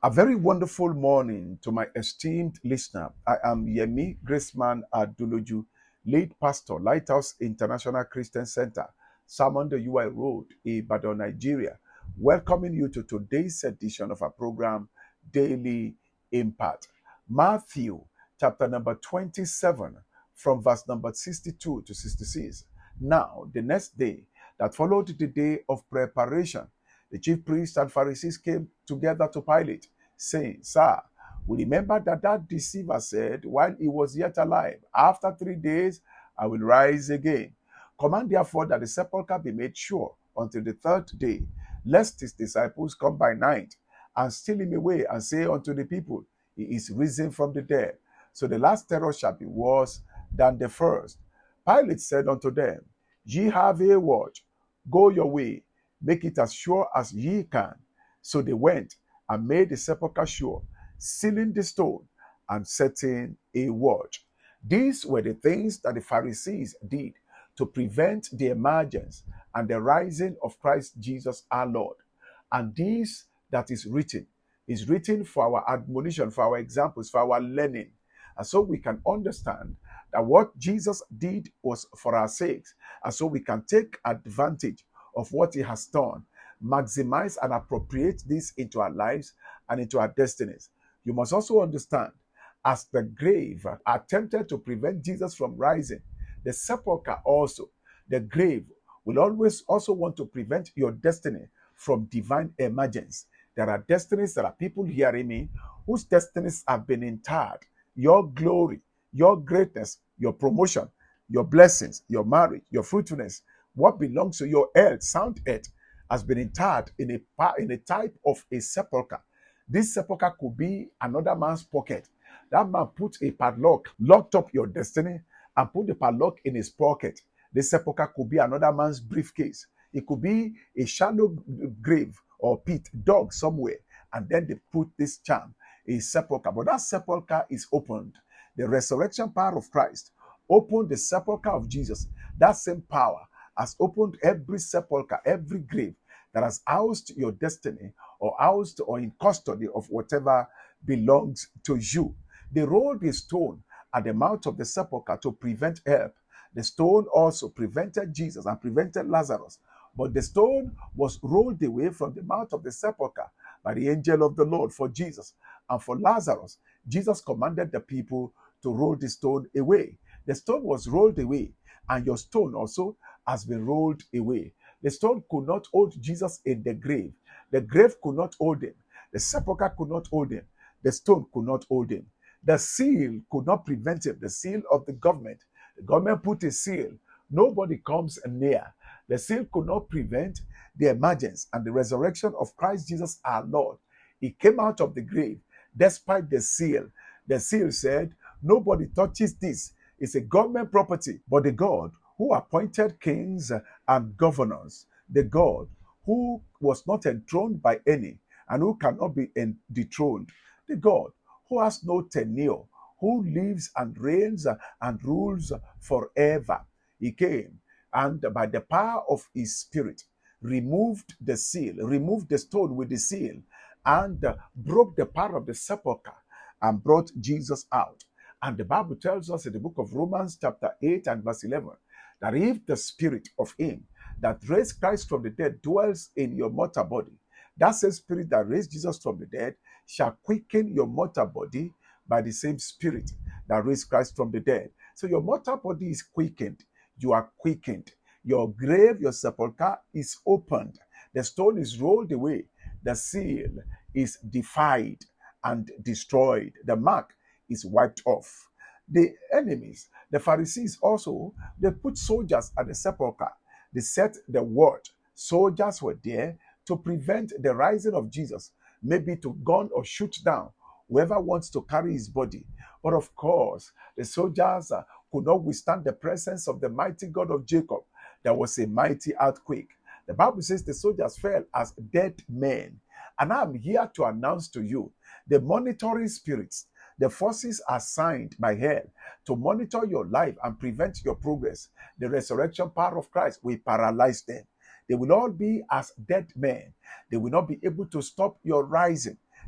A very wonderful morning to my esteemed listener. I am Yemi Graceman Aduluju, lead pastor, Lighthouse International Christian Center, Salmon the UI Road, Ibadan, Nigeria, welcoming you to today's edition of our program, Daily Impact. Matthew, chapter number 27, from verse number 62 to 66. Now, the next day that followed the day of preparation, the chief priests and Pharisees came together to Pilate, saying, Sir, we remember that deceiver said while he was yet alive, after 3 days I will rise again. Command therefore that the sepulchre be made sure until the third day, lest his disciples come by night and steal him away and say unto the people, He is risen from the dead. So the last terror shall be worse than the first. Pilate said unto them, Ye have a watch, go your way, make it as sure as ye can. So they went and made the sepulchre sure, sealing the stone and setting a watch. These were the things that the Pharisees did to prevent the emergence and the rising of Christ Jesus our Lord. And this that is written for our admonition, for our examples, for our learning. And so we can understand that what Jesus did was for our sakes. And so we can take advantage of what he has done, maximize and appropriate this into our lives and into our destinies. You must also understand, as the grave attempted to prevent Jesus from rising, the sepulchre also, the grave, will always also want to prevent your destiny from divine emergence. There are destinies, there are people hearing me, whose destinies have been interred. Your glory, your greatness, your promotion, your blessings, your marriage, your fruitfulness, what belongs to your health, sound health, has been interred in a type of a sepulchre. This sepulchre could be another man's pocket. That man put a padlock, locked up your destiny, and put the padlock in his pocket. This sepulchre could be another man's briefcase. It could be a shallow grave or pit, dug somewhere, and then they put this charm, a sepulchre. But that sepulchre is opened. The resurrection power of Christ opened the sepulchre of Jesus. That same power has opened every sepulchre, every grave that has housed your destiny or housed or in custody of whatever belongs to you. They rolled a stone at the mouth of the sepulchre to prevent help. The stone also prevented Jesus and prevented Lazarus. But the stone was rolled away from the mouth of the sepulchre by the angel of the Lord for Jesus. And for Lazarus, Jesus commanded the people to roll the stone away. The stone was rolled away, and your stone also has been rolled away. The stone could not hold Jesus in the grave. The grave could not hold him. The sepulchre could not hold him. The stone could not hold him. The seal could not prevent him. The seal of the government. The government put a seal. Nobody comes near. The seal could not prevent the emergence and the resurrection of Christ Jesus our Lord. He came out of the grave despite the seal. The seal said, nobody touches this. It's a government property. But the God who appointed kings and governors, the God who was not enthroned by any and who cannot be dethroned, the God who has no tenure, who lives and reigns and rules forever. He came and by the power of his spirit removed the seal, removed the stone with the seal, and broke the power of the sepulchre and brought Jesus out. And the Bible tells us in the book of Romans chapter 8 and verse 11, that if the spirit of him that raised Christ from the dead dwells in your mortal body, that same spirit that raised Jesus from the dead shall quicken your mortal body by the same spirit that raised Christ from the dead. So your mortal body is quickened. You are quickened. Your grave, your sepulchre is opened. The stone is rolled away. The seal is defied and destroyed. The mark is wiped off. The enemies, the Pharisees also, they put soldiers at the sepulchre. They set the word. Soldiers were there to prevent the rising of Jesus, maybe to gun or shoot down whoever wants to carry his body. But of course, the soldiers could not withstand the presence of the mighty God of Jacob. There was a mighty earthquake. The Bible says the soldiers fell as dead men. And I'm here to announce to you, the monitoring spirits, the forces assigned by hell to monitor your life and prevent your progress, the resurrection power of Christ will paralyze them. They will all be as dead men. They will not be able to stop your rising.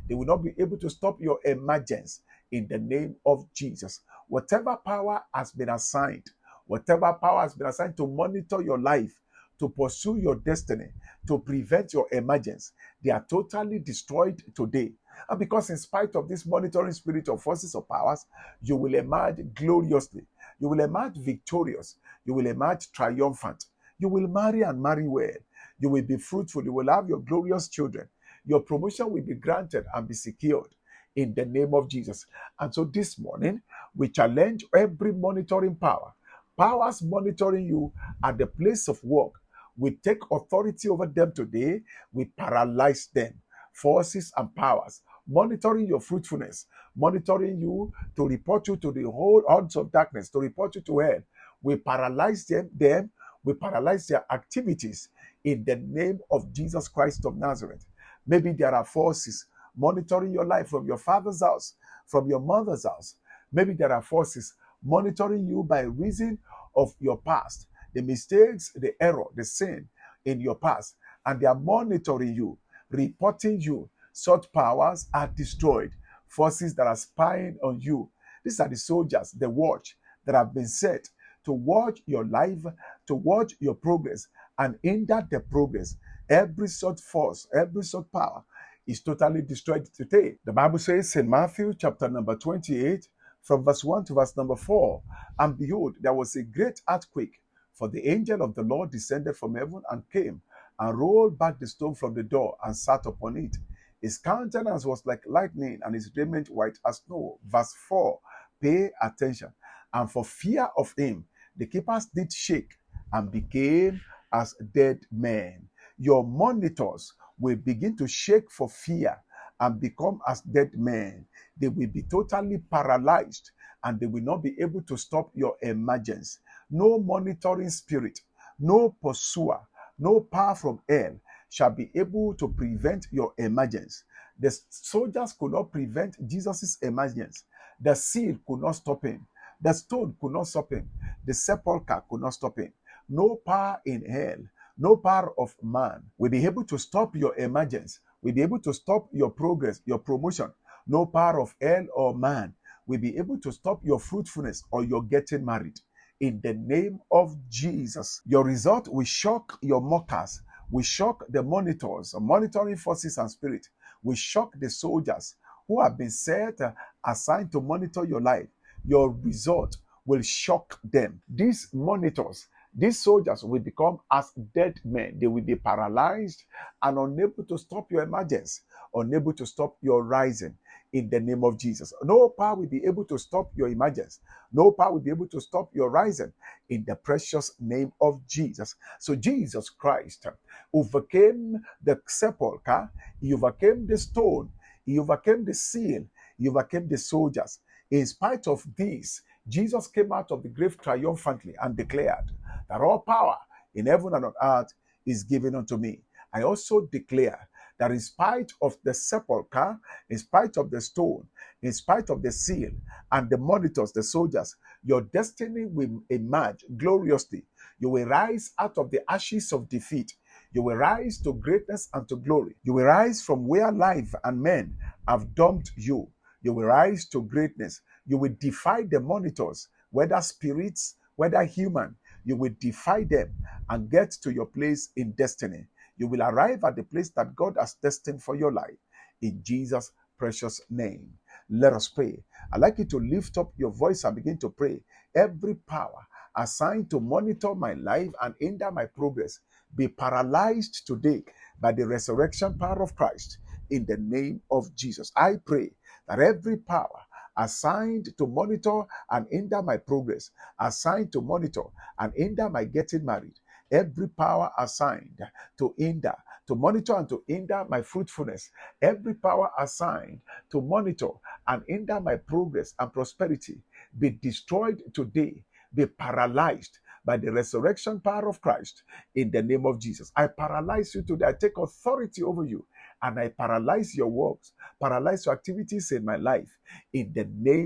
They will not be able to stop your emergence in the name of Jesus. Whatever power has been assigned, whatever power has been assigned to monitor your life, to pursue your destiny, to prevent your emergence, they are totally destroyed today. And because in spite of this monitoring spirit of forces or powers, you will emerge gloriously. You will emerge victorious. You will emerge triumphant. You will marry and marry well. You will be fruitful. You will have your glorious children. Your promotion will be granted and be secured in the name of Jesus. And so this morning, we challenge every monitoring power, powers monitoring you at the place of work. We take authority over them today. We paralyze them. Forces and powers monitoring your fruitfulness, monitoring you to report you to the whole odds of darkness, to report you to hell. We paralyze them. We paralyze their activities in the name of Jesus Christ of Nazareth. Maybe there are forces monitoring your life from your father's house, from your mother's house. Maybe there are forces monitoring you by reason of your past, the mistakes, the error, the sin in your past, and they are monitoring you, reporting you. Such powers are destroyed. Forces that are spying on you. These are the soldiers, the watch that have been set to watch your life, to watch your progress, and hinder the progress. Every such force, every such power is totally destroyed today. The Bible says in Matthew chapter number 28, from verse 1 to verse number 4, and behold, there was a great earthquake, for the angel of the Lord descended from heaven and came and rolled back the stone from the door and sat upon it. His countenance was like lightning and his raiment white as snow. Verse 4, pay attention. And for fear of him, the keepers did shake and became as dead men. Your monitors will begin to shake for fear and become as dead men. They will be totally paralyzed and they will not be able to stop your emergence. No monitoring spirit, no pursuer, no power from hell shall be able to prevent your emergence. The soldiers could not prevent Jesus' emergence. The seal could not stop him. The stone could not stop him. The sepulchre could not stop him. No power in hell, no power of man will be able to stop your emergence, will be able to stop your progress, your promotion. No power of hell or man will be able to stop your fruitfulness or your getting married. In the name of Jesus, your result will shock your mockers, will shock the monitors, monitoring forces and spirit, will shock the soldiers who have been set assigned to monitor your life. Your result will shock them. These monitors, these soldiers will become as dead men. They will be paralyzed and unable to stop your emergence, unable to stop your rising in the name of Jesus. No power will be able to stop your emergence. No power will be able to stop your rising in the precious name of Jesus. So Jesus Christ overcame the sepulchre, he overcame the stone, he overcame the seal, he overcame the soldiers. In spite of this, Jesus came out of the grave triumphantly and declared that all power in heaven and on earth is given unto me. I also declare that in spite of the sepulchre, in spite of the stone, in spite of the seal and the monitors, the soldiers, your destiny will emerge gloriously. You will rise out of the ashes of defeat. You will rise to greatness and to glory. You will rise from where life and men have dumped you. You will rise to greatness. You will defy the monitors, whether spirits, whether human. You will defy them and get to your place in destiny. You will arrive at the place that God has destined for your life. In Jesus' precious name. Let us pray. I'd like you to lift up your voice and begin to pray. Every power assigned to monitor my life and hinder my progress be paralyzed today by the resurrection power of Christ. In the name of Jesus, I pray that every power assigned to monitor and hinder my progress, assigned to monitor and hinder my getting married, every power assigned to hinder, to monitor and to hinder my fruitfulness, every power assigned to monitor and hinder my progress and prosperity, be destroyed today, be paralyzed by the resurrection power of Christ in the name of Jesus. I paralyze you today. I take authority over you and I paralyze your works, paralyze your activities in my life in the name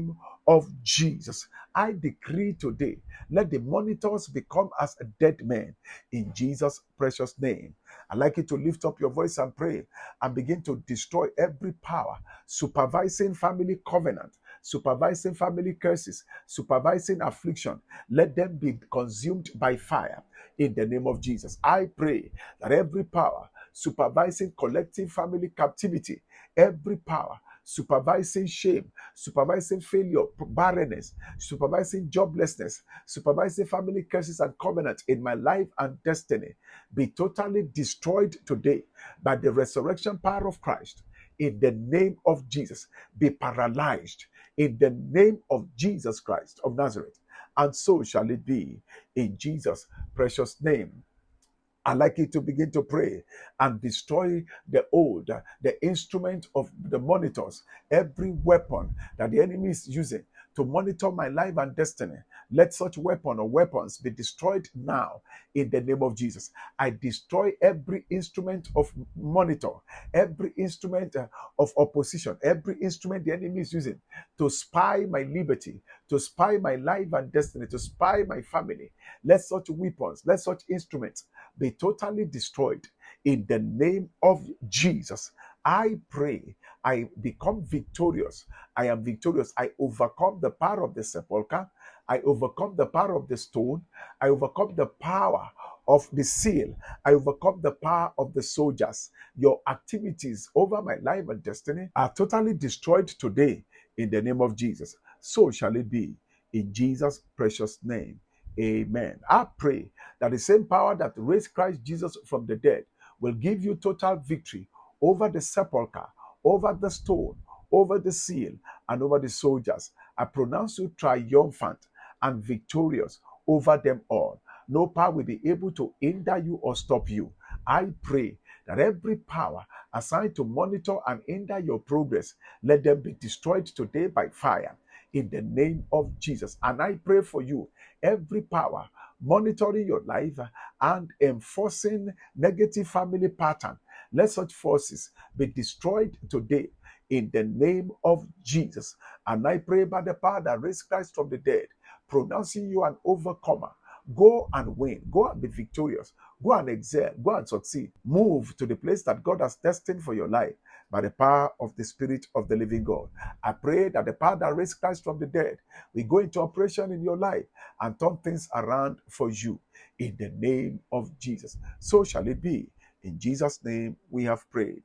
of Jesus. I decree today, let the monitors become as a dead man in Jesus' precious name. I'd like you to lift up your voice and pray and begin to destroy every power supervising family covenant, supervising family curses, supervising affliction. Let them be consumed by fire in the name of Jesus. I pray that every power supervising collective family captivity, every power supervising shame, supervising failure, barrenness, supervising joblessness, supervising family curses and covenants in my life and destiny, be totally destroyed today by the resurrection power of Christ. In the name of Jesus, be paralyzed in the name of Jesus Christ of Nazareth. And so shall it be in Jesus' precious name. I'd like you to begin to pray and destroy the instrument of the monitors, every weapon that the enemy is using to monitor my life and destiny. Let such weapon or weapons be destroyed now in the name of Jesus. I destroy every instrument of monitor, every instrument of opposition, every instrument the enemy is using to spy my liberty, to spy my life and destiny, to spy my family. Let such weapons, let such instruments be totally destroyed in the name of Jesus. I pray I become victorious. I am victorious. I overcome the power of the sepulchre. I overcome the power of the stone. I overcome the power of the seal. I overcome the power of the soldiers. Your activities over my life and destiny are totally destroyed today in the name of Jesus. So shall it be in Jesus' precious name. Amen. I pray that the same power that raised Christ Jesus from the dead will give you total victory over the sepulchre, over the stone, over the seal, and over the soldiers. I pronounce you triumphant and victorious over them all. No power will be able to hinder you or stop you. I pray that every power assigned to monitor and hinder your progress, let them be destroyed today by fire in the name of Jesus. And I pray for you, every power monitoring your life and enforcing negative family pattern, let such forces be destroyed today in the name of Jesus. And I pray by the power that raised Christ from the dead, pronouncing you an overcomer. Go and win. Go and be victorious. Go and excel. Go and succeed. Move to the place that God has destined for your life by the power of the Spirit of the living God. I pray that the power that raised Christ from the dead will go into operation in your life and turn things around for you in the name of Jesus. So shall it be. In Jesus' name we have prayed.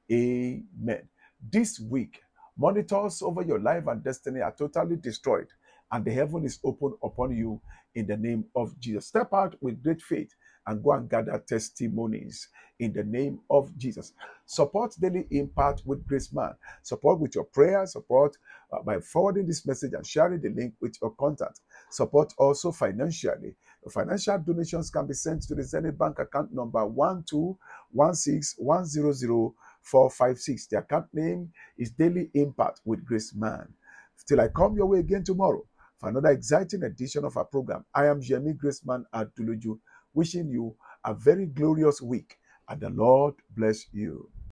Amen. This week, monitors over your life and destiny are totally destroyed, and the heaven is open upon you in the name of Jesus. Step out with great faith and go and gather testimonies in the name of Jesus. Support Daily Impact with Grace Man. Support with your prayer. Support by forwarding this message and sharing the link with your contact. Support also financially. Financial donations can be sent to the Zenith Bank account number 12161000456. The account name is Daily Impact with Grace Man. Till I come your way again tomorrow for another exciting edition of our program, I am Yemi Graceman Aduluju, wishing you a very glorious week, and the Lord bless you.